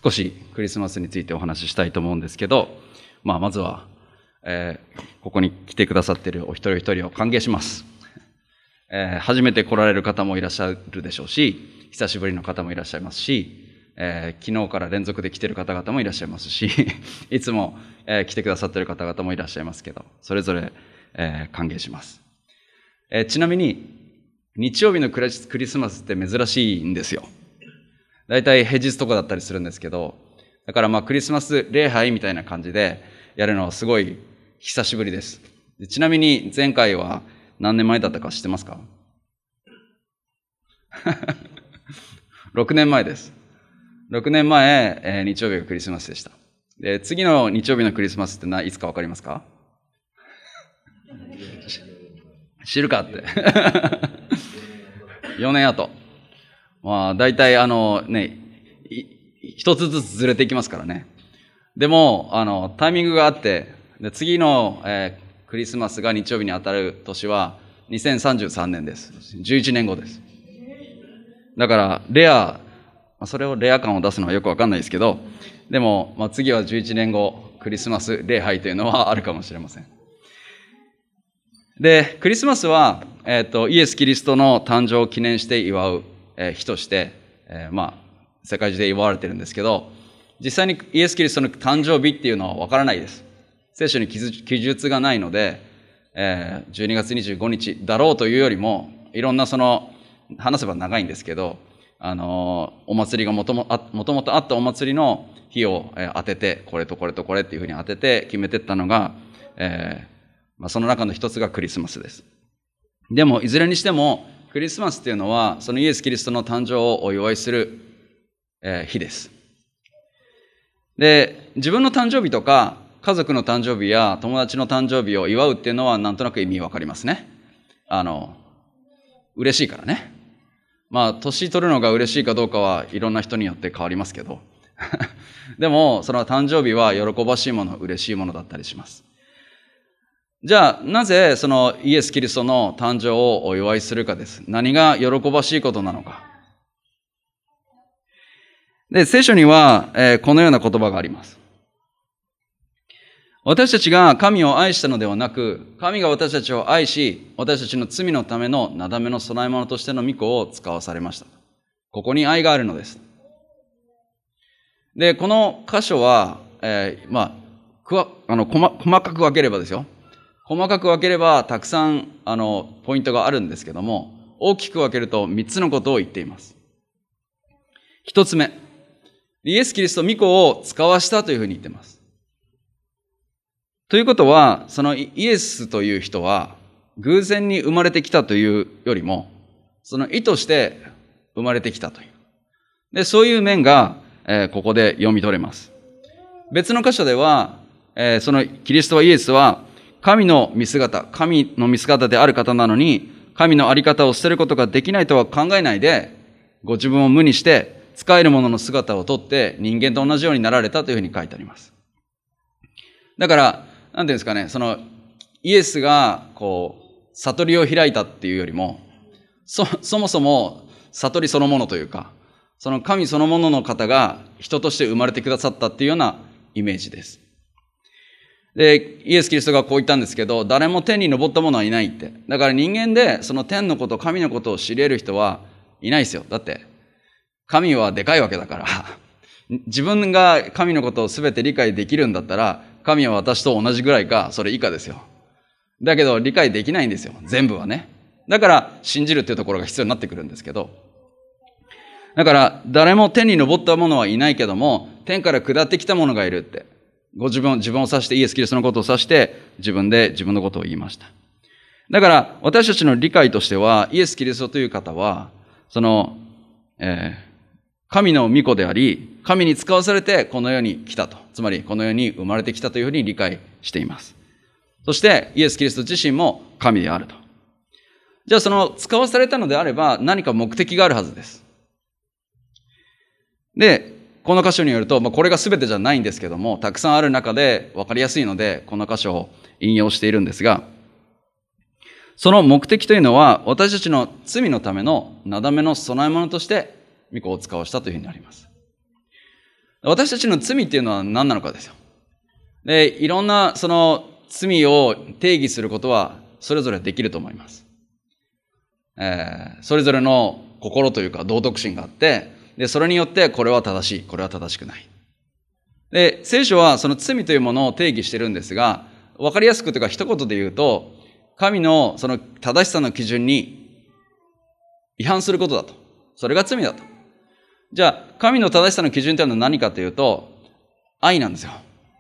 少しクリスマスについてお話ししたいと思うんですけど、まずは、ここに来てくださっているお一人一人を歓迎します。初めて来られる方もいらっしゃるでしょうし、久しぶりの方もいらっしゃいますし、昨日から連続で来ている方々もいらっしゃいますし、いつも、来てくださっている方々もいらっしゃいますけど、それぞれ、歓迎します。ちなみに、日曜日のクリスマスって珍しいんですよ。だいたい平日とかだったりするんですけど、だからクリスマス礼拝みたいな感じでやるのはすごい久しぶりです。ちなみに前回は何年前だったか知ってますか？6年前です。6年前、日曜日がクリスマスでした。で、次の日曜日のクリスマスっていつかわかりますか？知るかって。4年後。だいたい一つずつずれていきますからね。でも、タイミングがあって、で次の、クリスマスが日曜日に当たる年は2033年です。11年後です。だから、それをレア感を出すのはよくわかんないですけど、でも、次は11年後、クリスマス礼拝というのはあるかもしれません。で、クリスマスは、イエス・キリストの誕生を記念して祝う、日として、世界中で祝われてるんですけど、実際にイエス・キリストの誕生日っていうのはわからないです。聖書に記述がないので、12月25日だろうというよりも、いろんな話せば長いんですけど、お祭りがもともとあったお祭りの日を当てて、これとこれとこれっていうふうに当てて決めていったのが、その中の一つがクリスマスです。でも、いずれにしても、クリスマスっていうのは、そのイエス・キリストの誕生をお祝いする、日です。で、自分の誕生日とか、家族の誕生日や友達の誕生日を祝うっていうのは、なんとなく意味わかりますね。嬉しいからね。年取るのが嬉しいかどうかはいろんな人によって変わりますけど。でも、その誕生日は喜ばしいもの、嬉しいものだったりします。じゃあ、なぜそのイエス・キリストの誕生をお祝いするかです。何が喜ばしいことなのか。で、聖書には、このような言葉があります。私たちが神を愛したのではなく、神が私たちを愛し、私たちの罪のためのなだめの供え物としての御子を使わされました。ここに愛があるのです。で、この箇所は、細かく分ければですよ。細かく分ければたくさんポイントがあるんですけども、大きく分けると3つのことを言っています。1つ目、イエス・キリスト御子を使わしたというふうに言っています。ということは、そのイエスという人は偶然に生まれてきたというよりも、その意図して生まれてきたという。で、そういう面が、ここで読み取れます。別の箇所では、そのキリストはイエスは神の見姿である方なのに、神のあり方を捨てることができないとは考えないで、ご自分を無にして、使えるものの姿をとって人間と同じようになられたというふうに書いてあります。だから、なんていうんですかね、そのイエスが悟りを開いたっていうよりも、そもそも悟りそのものというか、その神そのものの方が人として生まれてくださったっていうようなイメージです。で、イエス・キリストがこう言ったんですけど、誰も天に昇った者はいないって。だから人間でその天のこと、神のことを知れる人はいないですよ。だって、神はでかいわけだから。自分が神のことを全て理解できるんだったら、神は私と同じぐらいか、それ以下ですよ。だけど理解できないんですよ。全部はね。だから信じるっていうところが必要になってくるんですけど。だから誰も天に昇った者はいないけども、天から下ってきた者がいるって。自分を指してイエス・キリストのことを指して自分のことを言いました。だから私たちの理解としては、イエス・キリストという方はその、神の御子であり、神に使わされてこの世に来たと、つまりこの世に生まれてきたというふうに理解しています。そしてイエス・キリスト自身も神であると。じゃあその使わされたのであれば何か目的があるはずです。で、この箇所によると、これが全てじゃないんですけども、たくさんある中で分かりやすいので、この箇所を引用しているんですが、その目的というのは、私たちの罪のためのなだめの供え物として、御子を使わしたというふうになります。 私たちの罪っていうのは何なのかですよ。で、いろんなその罪を定義することはそれぞれできると思います。それぞれの心というか道徳心があって、で、それによってこれは正しい、これは正しくない。で、聖書はその罪というものを定義してるんですが、わかりやすくというか一言で言うと、神のその正しさの基準に違反することだと。それが罪だと。じゃあ、神の正しさの基準というのは何かというと、愛なんですよ。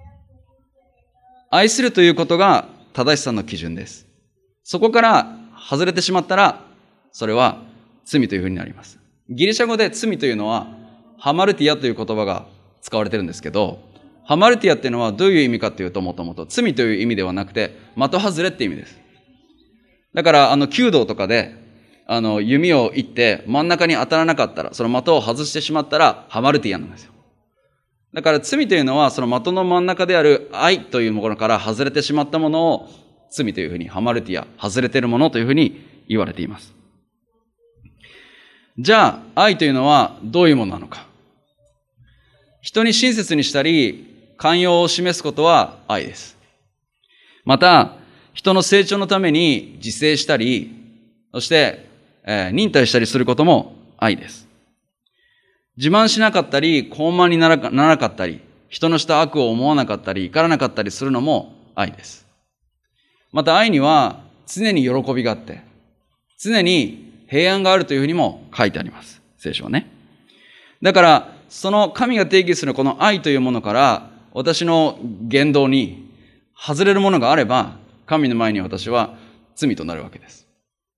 愛するということが正しさの基準です。そこから外れてしまったら、それは罪というふうになります。ギリシャ語で罪というのは、ハマルティアという言葉が使われてるんですけど、ハマルティアっていうのはどういう意味かというと、もともと罪という意味ではなくて、的外れって意味です。だから、弓道とかで、弓を射って真ん中に当たらなかったら、その的を外してしまったら、ハマルティアなんですよ。だから罪というのは、その的の真ん中である愛というものから外れてしまったものを、罪というふうに、ハマルティア、外れているものというふうに言われています。じゃあ、愛というのはどういうものなのか。人に親切にしたり、寛容を示すことは愛です。また、人の成長のために自制したり、そして、忍耐したりすることも愛です。自慢しなかったり、高慢にならなかったり、人のした悪を思わなかったり、怒らなかったりするのも愛です。また愛には常に喜びがあって、常に平安があるというふうにも書いてあります。聖書はね。だから、その神が定義するこの愛というものから、私の言動に外れるものがあれば、神の前に私は罪となるわけです。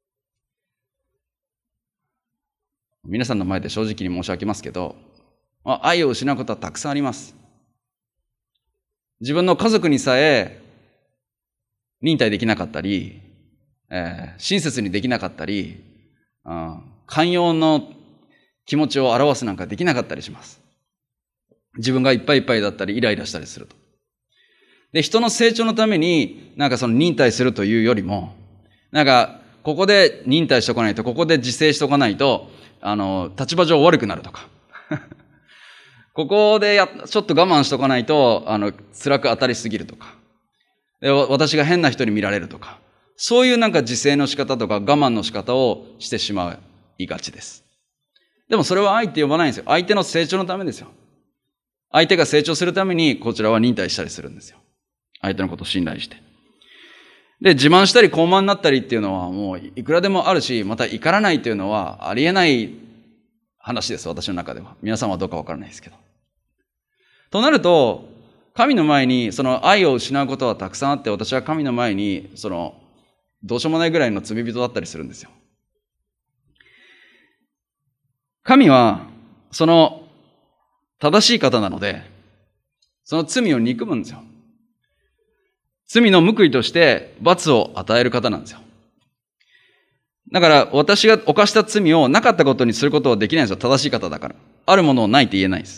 皆さんの前で正直に申し上げますけど、愛を失うことはたくさんあります。自分の家族にさえ忍耐できなかったり、親切にできなかったり、寛容の気持ちを表すなんかできなかったりします。自分がいっぱいいっぱいだったりイライラしたりすると。で、人の成長のためになんかその忍耐するというよりも、なんかここで忍耐しとかないと、ここで自制しとかないと、立場上悪くなるとか。ここでちょっと我慢しとかないと、辛く当たりすぎるとか。で、私が変な人に見られるとか。そういうなんか自制の仕方とか我慢の仕方をしてしまいがちです。でもそれは愛って呼ばないんですよ。相手の成長のためですよ。相手が成長するためにこちらは忍耐したりするんですよ。相手のことを信頼して。で、自慢したり高慢になったりっていうのはもういくらでもあるし、また怒らないっていうのはありえない話です。私の中では。皆さんはどうかわからないですけど。となると、神の前にその愛を失うことはたくさんあって、私は神の前にそのどうしようもないぐらいの罪人だったりするんですよ。神はその正しい方なので、その罪を憎むんですよ。罪の報いとして罰を与える方なんですよ。だから私が犯した罪をなかったことにすることはできないんですよ。正しい方だから。あるものをないって言えないです。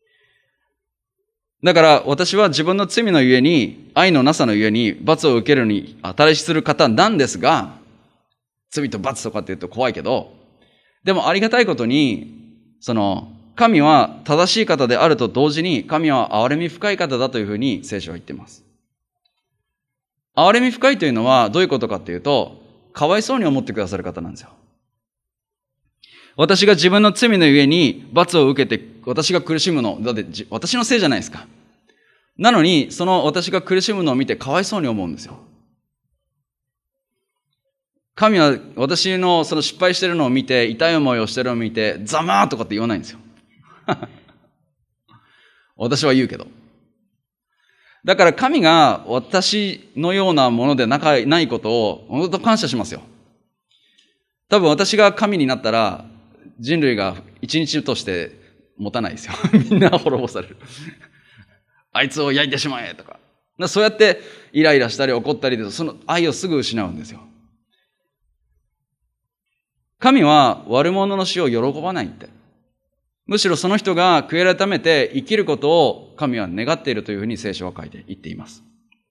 だから私は自分の罪のゆえに、愛のなさのゆえに罰を受けるに値する方なんですが、罪と罰とかって言うと怖いけど、でもありがたいことに、神は正しい方であると同時に、神は憐れみ深い方だというふうに聖書は言っています。憐れみ深いというのはどういうことかっていうと、かわいそうに思ってくださる方なんですよ。私が自分の罪のゆえに罰を受けて私が苦しむの、だって私のせいじゃないですか。なのに、その私が苦しむのを見てかわいそうに思うんですよ。神は私のその失敗してるのを見て、痛い思いをしてるのを見て、ざまーとかって言わないんですよ。私は言うけど。だから神が私のようなものでないことを本当感謝しますよ。多分私が神になったら人類が一日として持たないですよ。みんな滅ぼされる。あいつを焼いてしまえとか。そうやってイライラしたり怒ったりで、その愛をすぐ失うんですよ。神は悪者の死を喜ばないって。むしろその人が悔い改めて生きることを神は願っているというふうに聖書は書いて言っています。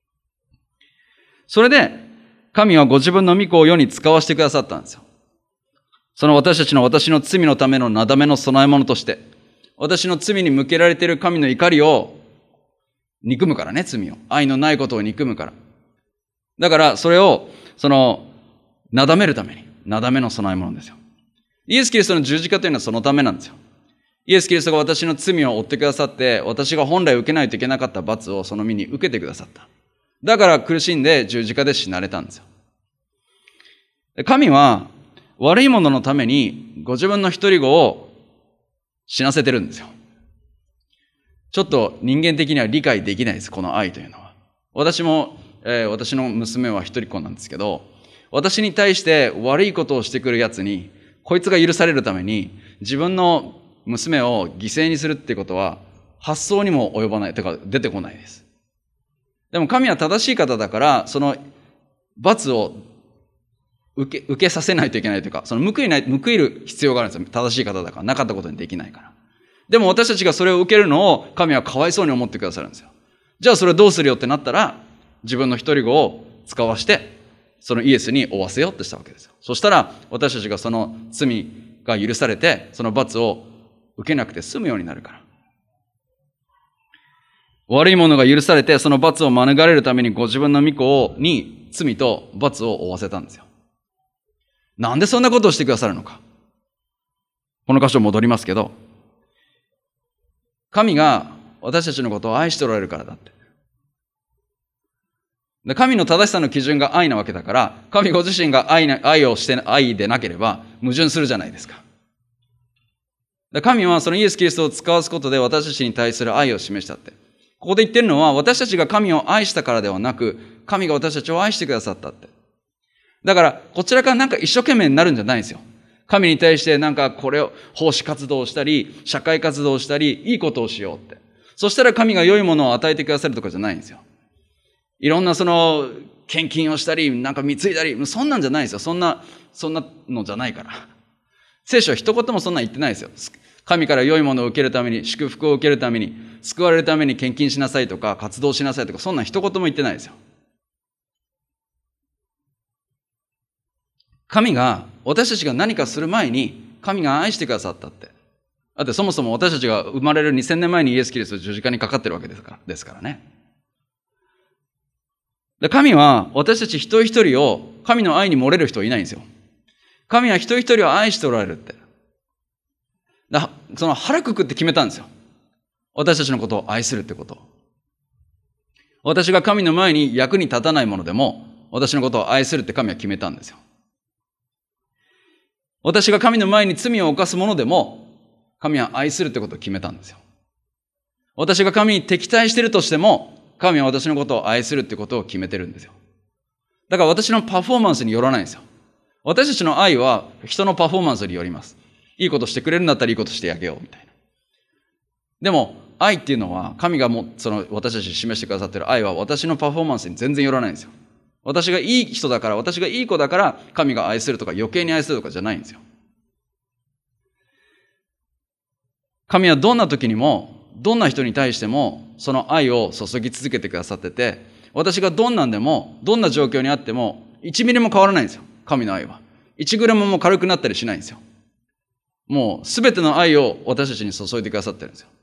それで神はご自分の御子を世に使わせてくださったんですよ。その私の罪のためのなだめの供え物として、 私の罪に向けられている神の怒りを憎むからね、罪を。愛のないことを憎むから。だから、それを、なだめるために、なだめの備え物ですよ。イエス・キリストの十字架というのはそのためなんですよ。イエス・キリストが私の罪を負ってくださって、私が本来受けないといけなかった罰をその身に受けてくださった。だから苦しんで十字架で死なれたんですよ。神は悪いもののためにご自分の一人子を死なせてるんですよ。ちょっと人間的には理解できないです、この愛というのは。私も、私の娘は一人っ子なんですけど、私に対して悪いことをしてくるやつに、こいつが許されるために自分の娘を犠牲にするってことは発想にも及ばないとか出てこないです。でも神は正しい方だから、その罰を受けさせないといけないというか、その報いる必要があるんですよ。正しい方だから、なかったことにできないから。でも私たちがそれを受けるのを神はかわいそうに思ってくださるんですよ。じゃあそれどうするよってなったら、自分の一人子を使わして、そのイエスに負わせようとしたわけですよ。そしたら私たちがその罪が許されて、その罰を受けなくて済むようになるから。悪いものが許されて、その罰を免れるためにご自分の御子に罪と罰を負わせたんですよ。なんでそんなことをしてくださるのか。この箇所戻りますけど、神が私たちのことを愛しておられるからだって。で、神の正しさの基準が愛なわけだから、神ご自身が愛でなければ矛盾するじゃないですか。で、神はそのイエス・キリストを使わすことで私たちに対する愛を示したって。ここで言ってるのは、私たちが神を愛したからではなく、神が私たちを愛してくださったって。だから、こちらからなんか一生懸命になるんじゃないんですよ。神に対してなんかこれを奉仕活動をしたり、社会活動をしたり、いいことをしようって。そしたら神が良いものを与えてくださるとかじゃないんですよ。いろんな献金をしたり、なんか貢いだり、そんなんじゃないんですよ。そんなのじゃないから。聖書は一言もそんなん言ってないですよ。神から良いものを受けるために、祝福を受けるために、救われるために献金しなさいとか、活動しなさいとか、そんなん一言も言ってないですよ。神が、私たちが何かする前に、神が愛してくださったって。だってそもそも私たちが生まれる2000年前にイエス・キリスト十字架にかかってるわけですからね。で、神は私たち一人一人を神の愛に漏れる人はいないんですよ。神は一人一人を愛しておられるって。その腹くくって決めたんですよ。私たちのことを愛するってことを。私が神の前に役に立たないものでも、私のことを愛するって神は決めたんですよ。私が神の前に罪を犯すものでも、神は愛するってことを決めたんですよ。私が神に敵対しているとしても、神は私のことを愛するってことを決めてるんですよ。だから私のパフォーマンスによらないんですよ。私たちの愛は人のパフォーマンスによります。いいことしてくれるんだったらいいことしてあげようみたいな。でも愛っていうのは神が私たちに示してくださっている愛は私のパフォーマンスに全然よらないんですよ。私がいい人だから、私がいい子だから神が愛するとか余計に愛するとかじゃないんですよ。神はどんな時にもどんな人に対してもその愛を注ぎ続けてくださってて、私がどんなんでもどんな状況にあっても1ミリも変わらないんですよ。神の愛は1グラムも軽くなったりしないんですよ。もうすべての愛を私たちに注いでくださってるんですよ。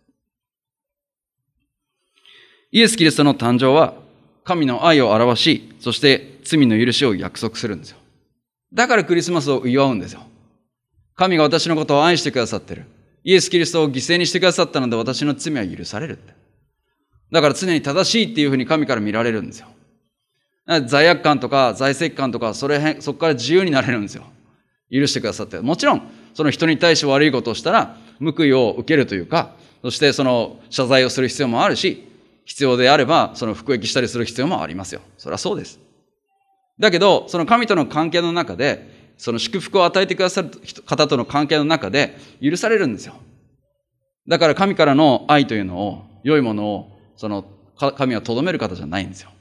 イエス・キリストの誕生は神の愛を表し、そして罪の許しを約束するんですよ。だからクリスマスを祝うんですよ。神が私のことを愛してくださってる。イエス・キリストを犠牲にしてくださったので私の罪は許されるって。だから常に正しいっていうふうに神から見られるんですよ。罪悪感とか財政感とかそこから自由になれるんですよ。許してくださって。もちろんその人に対して悪いことをしたら報いを受けるというか、そしてその謝罪をする必要もあるし、必要であればその服役したりする必要もありますよ。それはそうです。だけどその神との関係の中で、その祝福を与えてくださる方との関係の中で許されるんですよ。だから神からの愛というのを、良いものを神はとどめる方じゃないんですよ。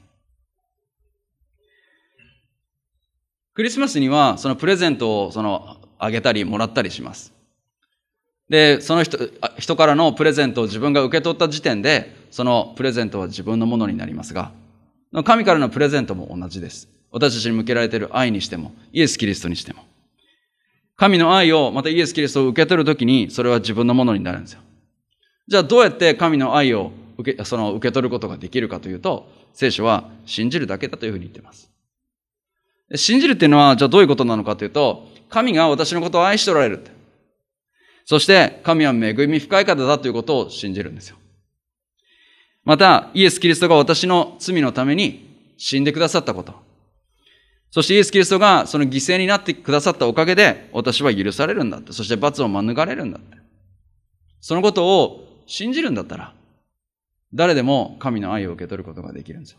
クリスマスにはそのプレゼントをあげたりもらったりします。で、その人からのプレゼントを自分が受け取った時点で、そのプレゼントは自分のものになりますが、神からのプレゼントも同じです。私たちに向けられている愛にしても、イエス・キリストにしても。神の愛を、またイエス・キリストを受け取るときに、それは自分のものになるんですよ。 じゃあどうやって神の愛を受け取ることができるかというと、聖書は信じるだけだというふうに言っています。信じるっていうのは、じゃあどういうことなのかというと、神が私のことを愛しておられる。そして神は恵み深い方だということを信じるんですよ。また、イエス・キリストが私の罪のために死んでくださったこと。そしてイエス・キリストがその犠牲になってくださったおかげで私は許されるんだって。そして罰を免れるんだって。そのことを信じるんだったら、誰でも神の愛を受け取ることができるんですよ。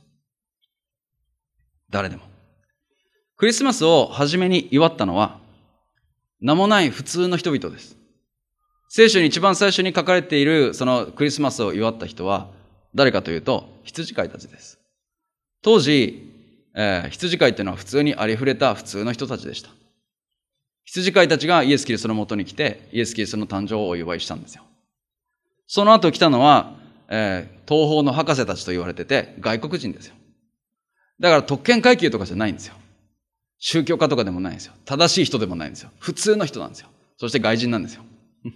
誰でも。クリスマスを初めに祝ったのは、名もない普通の人々です。聖書に一番最初に書かれているそのクリスマスを祝った人は誰かというと、羊飼いたちです。当時、羊飼いっていうのは普通にありふれた普通の人たちでした。羊飼いたちがイエス・キリストのもとに来て、イエス・キリストの誕生をお祝いしたんですよ。その後来たのは、東方の博士たちと言われてて、外国人ですよ。だから特権階級とかじゃないんですよ。宗教家とかでもないんですよ。正しい人でもないんですよ。普通の人なんですよ。そして外人なんですよ。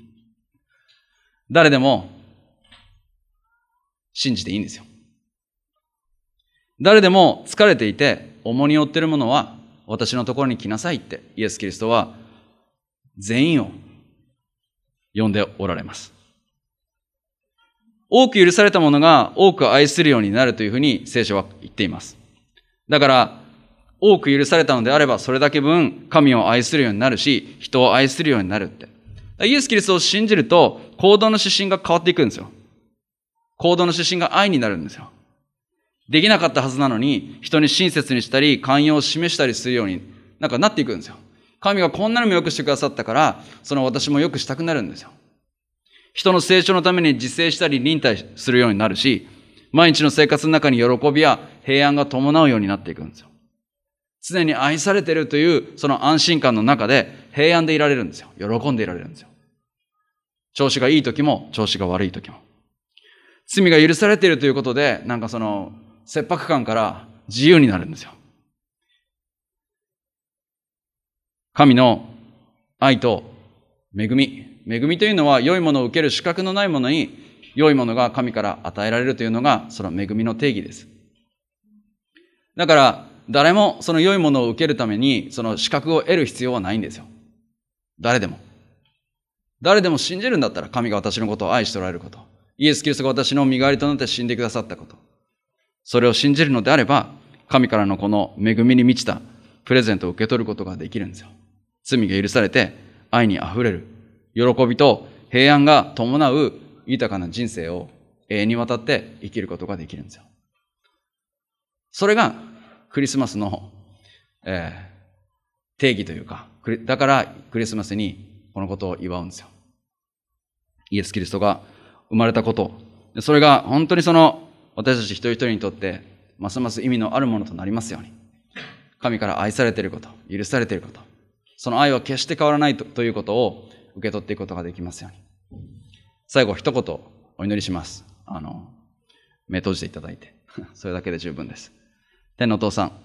誰でも信じていいんですよ。誰でも疲れていて重荷を負っているものは私のところに来なさいってイエス・キリストは全員を呼んでおられます。多く許された者が多く愛するようになるというふうに聖書は言っています。だから多く許されたのであればそれだけ分神を愛するようになるし、人を愛するようになるって。イエス・キリストを信じると行動の指針が変わっていくんですよ。行動の指針が愛になるんですよ。できなかったはずなのに人に親切にしたり寛容を示したりするようになっていくんですよ。神がこんなのも良くしてくださったからその私も良くしたくなるんですよ。人の成長のために自制したり忍耐するようになるし、毎日の生活の中に喜びや平安が伴うようになっていくんですよ。常に愛されているというその安心感の中で平安でいられるんですよ。喜んでいられるんですよ。調子がいい時も調子が悪い時も。罪が許されているということでその切迫感から自由になるんですよ。神の愛と恵み。恵みというのは良いものを受ける資格のないものに良いものが神から与えられるというのがその恵みの定義です。だから誰もその良いものを受けるためにその資格を得る必要はないんですよ。誰でも信じるんだったら神が私のことを愛しておられること、イエス・キリストが私の身代わりとなって死んでくださったこと、それを信じるのであれば神からのこの恵みに満ちたプレゼントを受け取ることができるんですよ。罪が許されて愛にあふれる喜びと平安が伴う豊かな人生を永遠にわたって生きることができるんですよ。それがクリスマスの、定義というか、だからクリスマスにこのことを祝うんですよ。イエス・キリストが生まれたこと、それが本当にその私たち一人一人にとってますます意味のあるものとなりますように。神から愛されていること、許されていること、その愛は決して変わらないということを受け取っていくことができますように。最後一言お祈りします。目閉じていただいてそれだけで十分です。天のお父さん、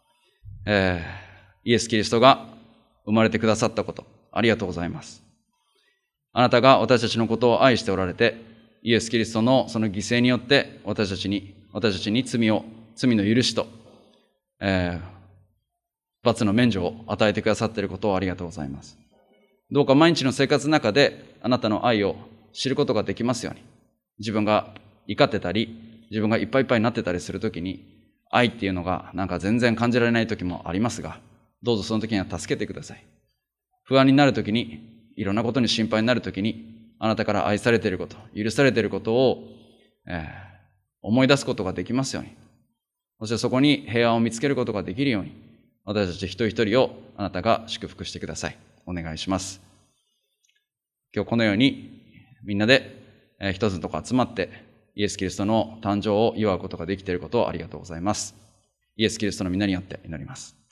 イエス・キリストが生まれてくださったことありがとうございます。あなたが私たちのことを愛しておられて、イエス・キリストのその犠牲によって私たちに罪の許しと、罰の免除を与えてくださっていることをありがとうございます。どうか毎日の生活の中であなたの愛を知ることができますように。自分が怒ってたり、自分がいっぱいいっぱいになってたりするときに、愛っていうのが全然感じられないときもありますが、どうぞそのときには助けてください。不安になるときに、いろんなことに心配になるときに、あなたから愛されていること、許されていることを、思い出すことができますように。そしてそこに平安を見つけることができるように、私たち一人一人をあなたが祝福してください。お願いします。今日このようにみんなで一つのところ集まってイエス・キリストの誕生を祝うことができていることをありがとうございます。イエス・キリストの皆によって祈ります。